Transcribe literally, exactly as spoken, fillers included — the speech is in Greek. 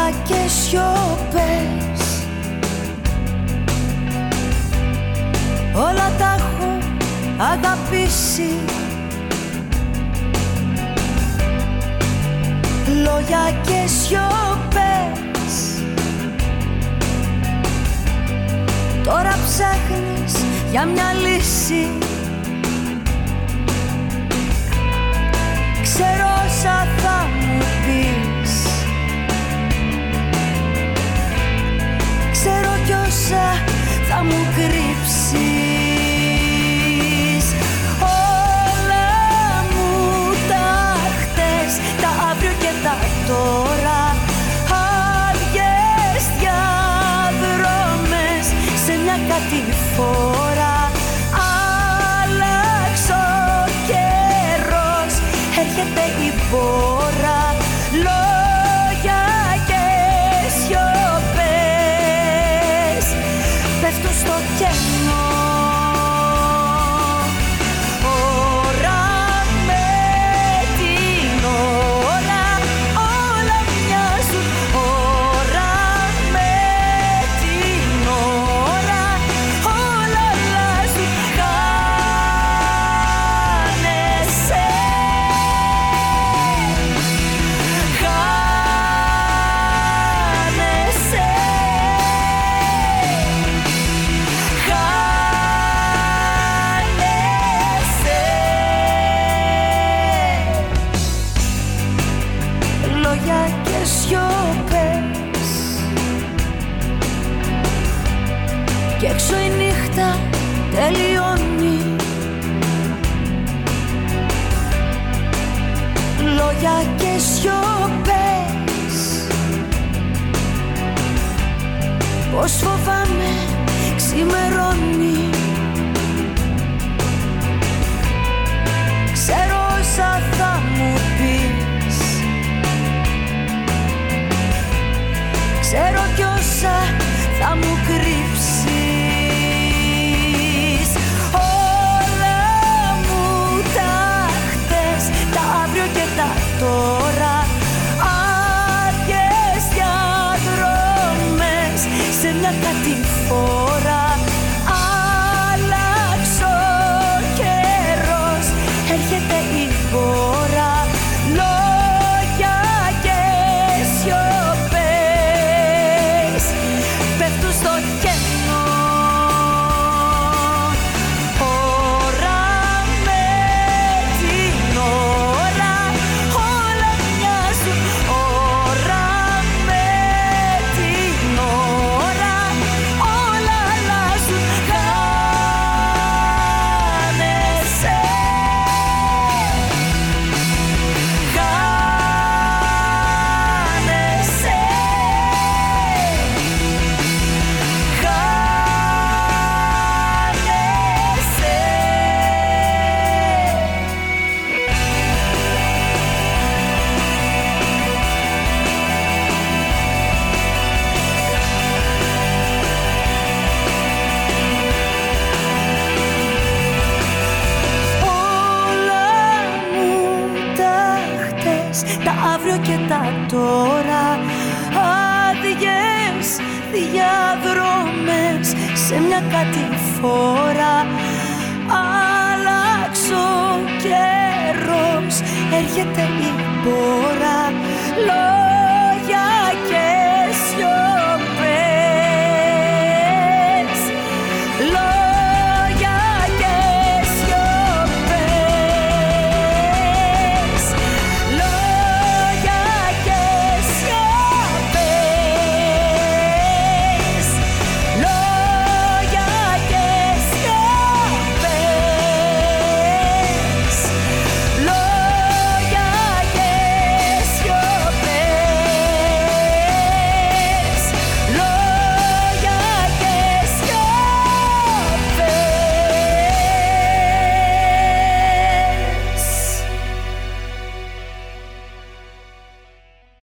λόγια και σιωπές, όλα τα έχουν αγαπήσει. Λόγια και σιωπές, τώρα ψάχνεις για μια λύση. Ξέρω όσα θα μου πεις, ξέρω κι όσα θα μου κρύψεις. Όλα μου τα χτες, τα αύριο και τα τώρα, άδειες διαδρόμες σε μια κατηφόρα. Άλλαξε ο καιρός, έρχεται η πόρα. Λόγια και σιωπές πέφτουν στο κενό. Ώρα με την ώρα, όλα μοιάζουν. Ώρα με την ώρα, όλα αλλάζουν. Χάνεσαι, χάνεσαι, χάνεσαι. Λόγια και σιωπές, κι έξω η νύχτα τελειώνει. Λόγια και σιωπές, πως φοβάμαι ξημερώνει. Ξέρω όσα θα μου πεις, ξέρω κι όσα θα μου κρύψεις. Όλα μου τα χτες, τα αύριο και τα τώρα, άδειες διαδρόμες σε μια κατηφόρα. Άλλαξε ο καιρός, έρχεται η πόρα. Λόγια και σιωπές πέφτουν στο κενό. Ώρα με την ώρα, όλα μοιάζουν. Ώρα με την ώρα, όλα αλλάζουν. Χάνεσαι, χάνεσαι, όλα μου τα χτες, τα αύριο και τα τώρα, άδειες διαδρόμες σε μια κατηφόρα. Άλλαξε ο καιρός, έρχεται η πόρα.